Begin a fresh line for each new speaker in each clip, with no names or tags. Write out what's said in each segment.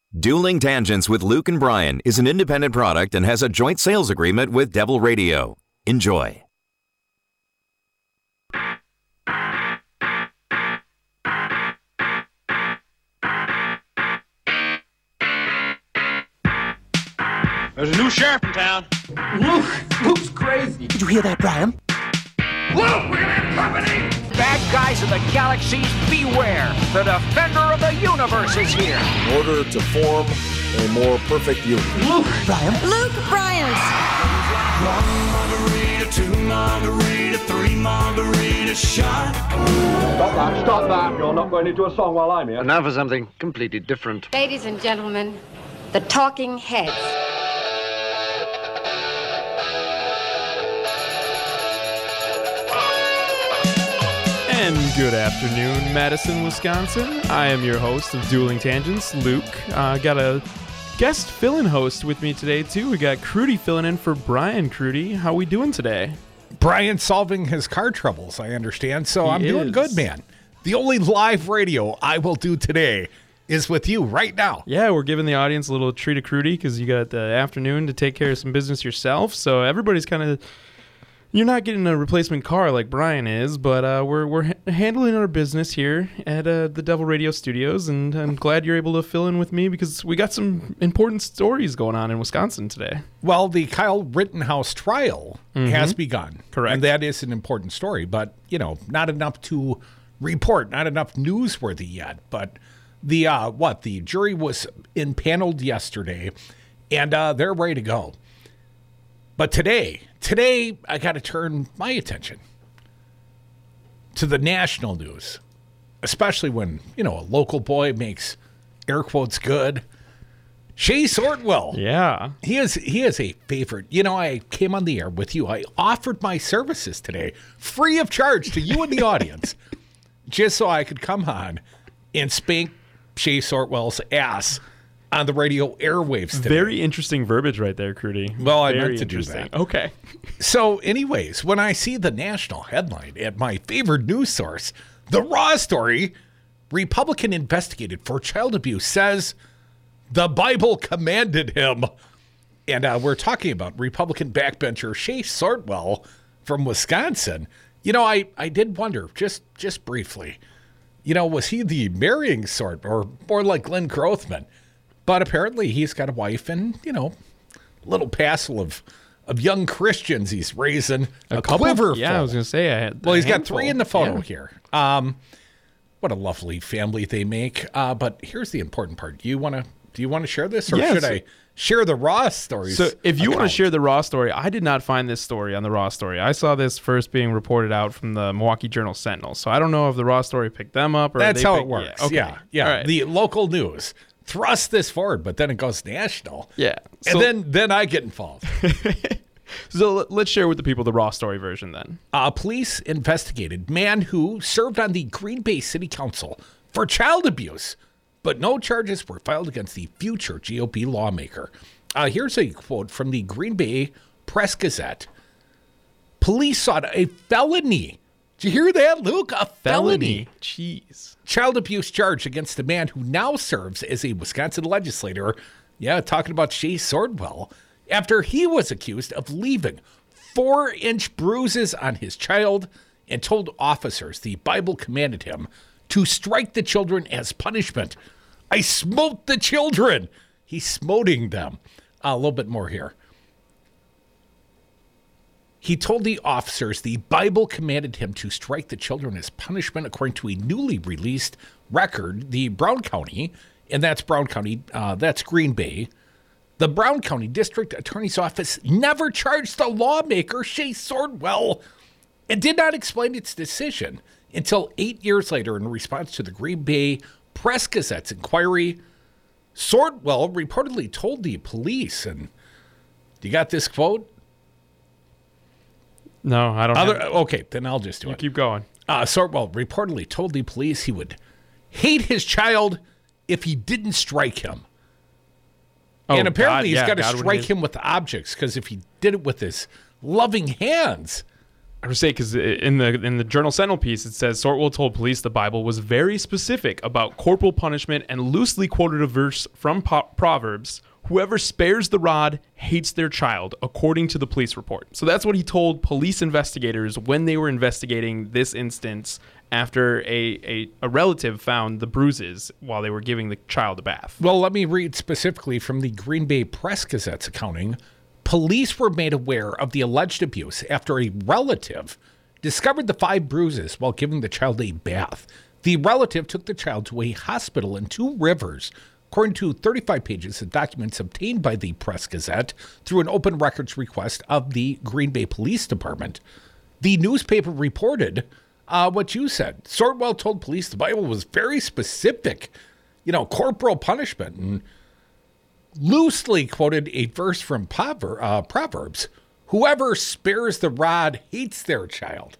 Dueling Tangents with Luke and Brian is an independent product and has a joint sales agreement with Devil Radio. Enjoy.
There's a new sheriff in town.
Luke's crazy.
Did you hear that, Brian?
Luke, we're gonna have company!
Bad guys of the galaxies, beware! The defender of the universe is here!
In order to form a more perfect union.
Luke!
Brian?
Luke Bryant!
1 margarita, 2 margarita, 3 margarita shot.
Stop that. You're not going into a song while I'm here.
And now for something completely different.
Ladies and gentlemen, the Talking Heads.
And good afternoon, Madison, Wisconsin. I am your host of Dueling Tangents, Luke. Got a guest fill-in host with me today, too. We got Crudy filling in for Brian. Crudy, how we doing today?
Brian's solving his car troubles, I understand, so I'm doing good, man. The only live radio I will do today is with you right now.
Yeah, we're giving the audience a little treat of Crudy because you got the afternoon to take care of some business yourself, so everybody's kind of... You're not getting a replacement car like Brian is, but we're handling our business here at the Devil Radio Studios, and I'm glad you're able to fill in with me because we got some important stories going on in Wisconsin today.
Well, the Kyle Rittenhouse trial has begun.
Correct.
And that is an important story, but, not enough to report, not enough newsworthy yet. But the jury was impaneled yesterday, and they're ready to go. But today, I got to turn my attention to the national news, especially when, a local boy makes air quotes good. Shay Sortwell.
Yeah.
He is a favorite. I came on the air with you. I offered my services today, free of charge to you and the audience, just so I could come on and spank Shay Sortwell's ass on the radio airwaves today.
Very interesting verbiage right there, Crudy.
Well, I
Very
meant to do that.
Okay.
So anyways, when I see the national headline at my favorite news source, the Raw story, Republican investigated for child abuse, says the Bible commanded him. And we're talking about Republican backbencher Shay Sortwell from Wisconsin. I did wonder, just briefly, was he the marrying sort or more like Glenn Grothman? But apparently he's got a wife and, a little passel of young Christians he's raising a quiver full.
Yeah, I was going to say I had.
Well, he's got 3 in the photo here. What a lovely family they make. But here's the important part. Do you want to share this, or should I share the Raw stories?
So if you want to share the Raw story, I did not find this story on the Raw story. I saw this first being reported out from the Milwaukee Journal-Sentinel. So I don't know if the Raw story picked them up or
that's
how
it works.
Yeah. Okay.
Yeah.
Right.
The local news thrust this forward, but then it goes national.
Yeah.
And then I get involved.
So let's share with the people the Raw story version then.
Police investigated man who served on the Green Bay City Council for child abuse, but no charges were filed against the future GOP lawmaker. Here's a quote from the Green Bay Press-Gazette. Police sought a felony. Did you hear that, Luke? A felony.
Jeez.
Child abuse charge against the man who now serves as a Wisconsin legislator. Yeah, talking about Shay Sortwell. After he was accused of leaving 4-inch bruises on his child and told officers the Bible commanded him to strike the children as punishment. I smote the children. He's smoting them. A little bit more here. He told the officers the Bible commanded him to strike the children as punishment, according to a newly released record. The Brown County, and that's Brown County, that's Green Bay. The Brown County District Attorney's Office never charged the lawmaker, Shay Sortwell, and did not explain its decision until 8 years later in response to the Green Bay Press-Gazette's inquiry. Sortwell reportedly told the police, and you got this quote?
No, I don't
Okay, then I'll just do it.
Keep going.
Sortwell reportedly told the police he would hate his child if he didn't strike him. And apparently he's got to strike him with objects, because if he did it with his loving hands,
I would say because in the Journal Sentinel piece, it says Sortwell told police the Bible was very specific about corporal punishment and loosely quoted a verse from Proverbs. Whoever spares the rod hates their child, according to the police report. So that's what he told police investigators when they were investigating this instance after a relative found the bruises while they were giving the child a bath.
Well, let me read specifically from the Green Bay Press-Gazette's accounting. Police were made aware of the alleged abuse after a relative discovered the 5 bruises while giving the child a bath. The relative took the child to a hospital in Two Rivers, according to 35 pages of documents obtained by the Press-Gazette through an open records request of the Green Bay Police Department. The newspaper reported what you said. Sortwell told police the Bible was very specific, corporal punishment, and loosely quoted a verse from Proverbs. Whoever spares the rod hates their child.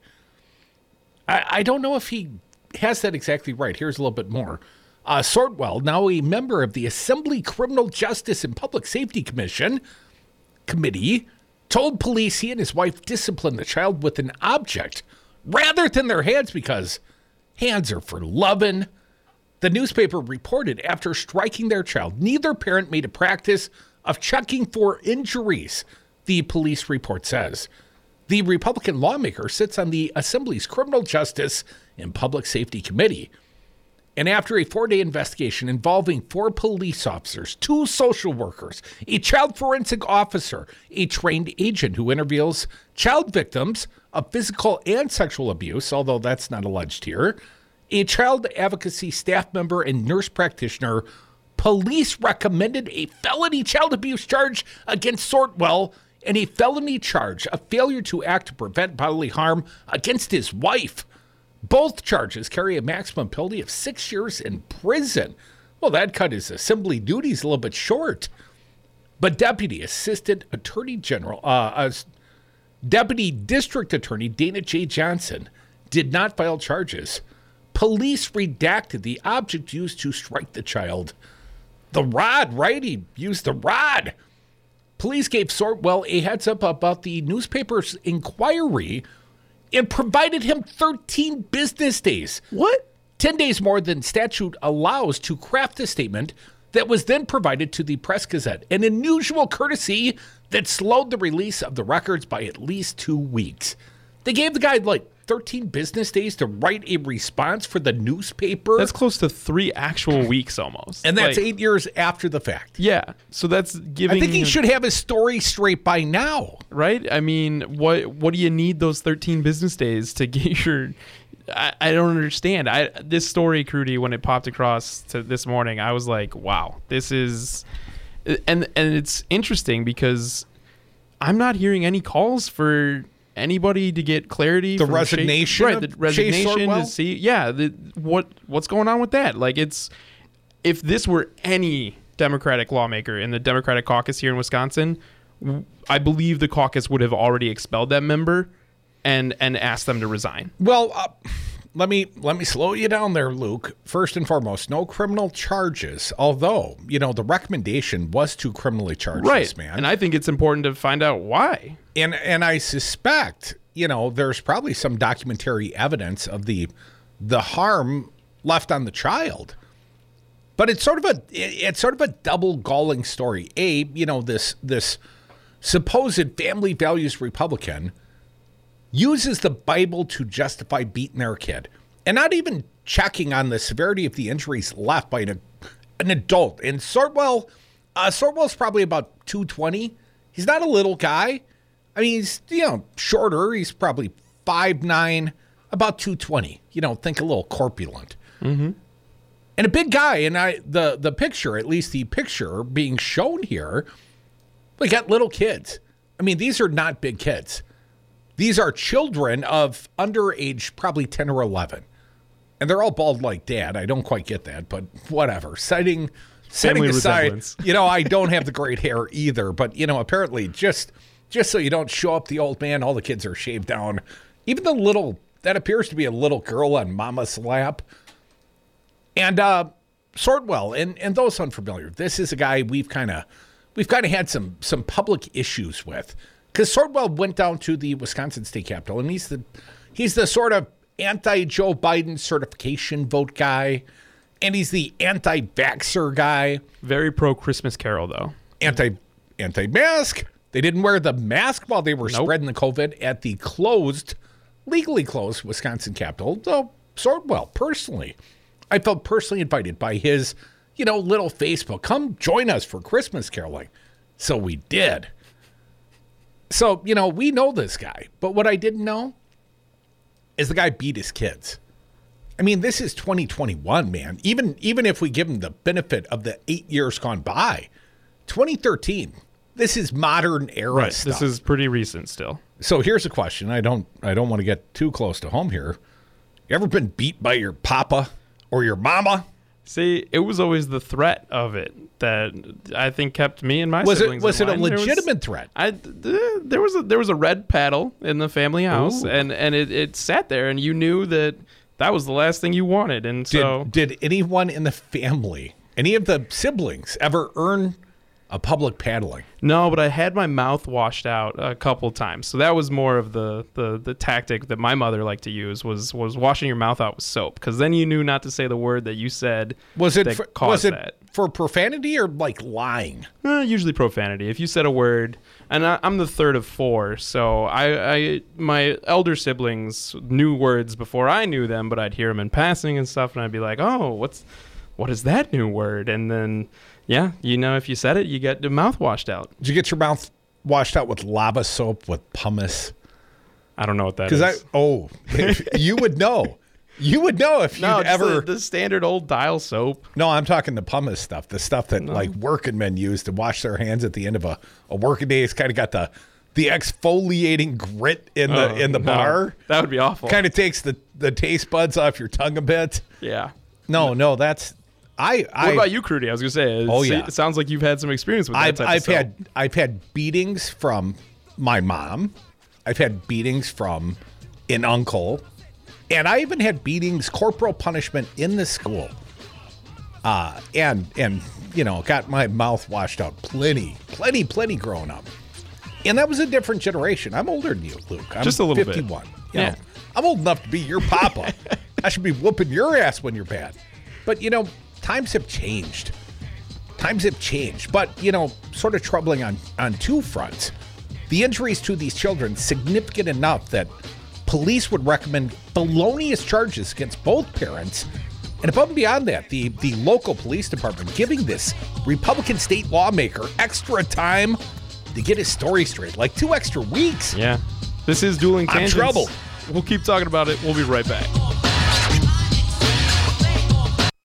I don't know if he has that exactly right. Here's a little bit more. Sortwell, now a member of the Assembly Criminal Justice and Public Safety Committee, told police he and his wife disciplined the child with an object rather than their hands because hands are for loving. The newspaper reported after striking their child, neither parent made a practice of checking for injuries, the police report says. The Republican lawmaker sits on the Assembly's Criminal Justice and Public Safety Committee. And after a 4-day investigation involving 4 police officers, 2 social workers, a child forensic officer, a trained agent who interviews child victims of physical and sexual abuse, although that's not alleged here, a child advocacy staff member and nurse practitioner, police recommended a felony child abuse charge against Sortwell and a felony charge of failure to act to prevent bodily harm against his wife. Both charges carry a maximum penalty of 6 years in prison. Well, that cut his assembly duties a little bit short. But Deputy District Attorney Dana J. Johnson did not file charges. Police redacted the object used to strike the child. The rod, right? He used the rod. Police gave Sortwell a heads up about the newspaper's inquiry and provided him 13 business days.
What?
10 days more than statute allows to craft a statement that was then provided to the Press-Gazette, an unusual courtesy that slowed the release of the records by at least 2 weeks. They gave the guy 13 business days to write a response for the newspaper.
That's close to 3 actual weeks almost.
And that's 8 years after the fact.
Yeah. So that's giving...
I think he should have his story straight by now.
Right? I mean, what do you need those 13 business days to get your... I don't understand. This story, Crudy, when it popped across to this morning, I was like, wow, this is... And it's interesting because I'm not hearing any calls for... anybody to get clarity,
the resignation,
right? The resignation to see, what's going on with that? If this were any Democratic lawmaker in the Democratic caucus here in Wisconsin, I believe the caucus would have already expelled that member and asked them to resign.
Well, let me slow you down there, Luke. First and foremost, no criminal charges. Although the recommendation was to criminally charge this man,
and I think it's important to find out why.
And I suspect, there's probably some documentary evidence of the harm left on the child. But it's sort of a double galling story. This supposed family values Republican uses the Bible to justify beating their kid and not even checking on the severity of the injuries left by an adult. And Sortwell's probably about 220. He's not a little guy. I mean, he's, shorter. He's probably 5'9", about 220. Think a little corpulent.
Mm-hmm.
And a big guy. And the picture, at least the picture being shown here, we got little kids. I mean, these are not big kids. These are children of underage, probably 10 or 11. And they're all bald like dad. I don't quite get that, but whatever. Setting aside, I don't have the great hair either. But, apparently just so you don't show up the old man, all the kids are shaved down. Even that appears to be a little girl on mama's lap. And Sortwell, and those unfamiliar, this is a guy we've kind of had some public issues with. Because Swordwell went down to the Wisconsin State Capitol, and he's the sort of anti-Joe Biden certification vote guy, and he's the anti-vaxxer guy.
Very pro-Christmas Carol, though.
Anti-mask. They didn't wear the mask while they were spreading the COVID at the legally closed Wisconsin Capitol. So Swordwell, personally, I felt personally invited by his, little Facebook. Come join us for Christmas caroling. So we did. So, we know this guy. But what I didn't know is the guy beat his kids. I mean, this is 2021, man. Even if we give him the benefit of the 8 years gone by, 2013, this is modern era stuff.
This is pretty recent still.
So here's a question. I don't want to get too close to home here. You ever been beat by your papa or your mama?
See, it was always the threat of it that I think kept me and my siblings.
Was it a
line.
legitimate threat?
There was a red paddle in the family house, and it sat there, and you knew that was the last thing you wanted. And so,
did anyone in the family, any of the siblings, ever earn a public paddling?
No, but I had my mouth washed out a couple times. So that was more of the tactic that my mother liked to use was washing your mouth out with soap, because then you knew not to say the word that you said. Was it
for profanity or like lying?
Usually profanity. If you said a word, and I'm the third of four, so my elder siblings knew words before I knew them, but I'd hear them in passing and stuff, and I'd be like, oh, what is that new word? And then, yeah, if you said it, you get the mouth washed out.
Did you get your mouth washed out with lava soap with pumice?
I don't know what that is.
You would know. You would know if you'd ever...
the standard old dial soap.
No, I'm talking the pumice stuff, the stuff that like working men use to wash their hands at the end of a working day. It's kind of got the exfoliating grit in the bar.
That would be awful.
Kind of takes the taste buds off your tongue a bit.
Yeah.
No, that's... What
about you, Crudy? I was gonna say. It sounds like you've had some experience with that type of stuff.
I've had beatings from my mom. I've had beatings from an uncle, and I even had beatings, corporal punishment in the school. And got my mouth washed out plenty growing up. And that was a different generation. I'm older than you, Luke. I'm
just a little
51.
bit.
You know, I'm old enough to be your papa. I should be whooping your ass when you're bad. But times have changed. But, sort of troubling on two fronts. The injuries to these children significant enough that police would recommend felonious charges against both parents. And above and beyond that, the local police department giving this Republican state lawmaker extra time to get his story straight, like 2 extra weeks.
Yeah. This is Dueling Tangents.
I'm troubled.
We'll keep talking about it. We'll be right back.